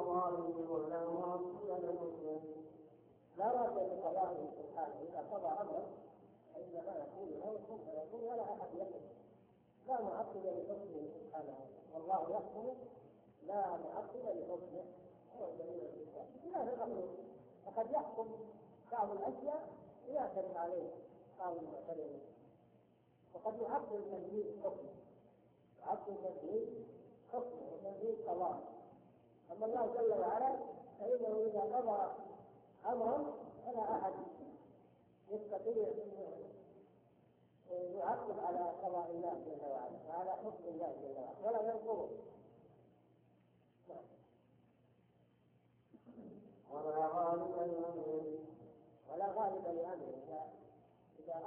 ظالم ولا معصي لحكمه. لا رد لقضائه سبحانه، إذا قضى أمرا فإنما يقول له كن فيكون ولا أحد يحكم، لا معقب لحكمه سبحانه، والله يحكم لا معقب لحكمه. هو دليل الإسلام. لا تقبل، فقد يحكم بعض الأشياء يعترض عليه بعض المعترضين، وقد يعقل تنفيذ حكمه، يعقل تنفيذ حكمه وتنفيذ قضاءه. أما الله جل وعلا فإنه إذا قضى أمرا فلا أحد يستطيع يعقب على قضاء الله جل وعلا وعلى حكم الله جل وعلا ولا ينقضه. ولا غالب لأمره إذا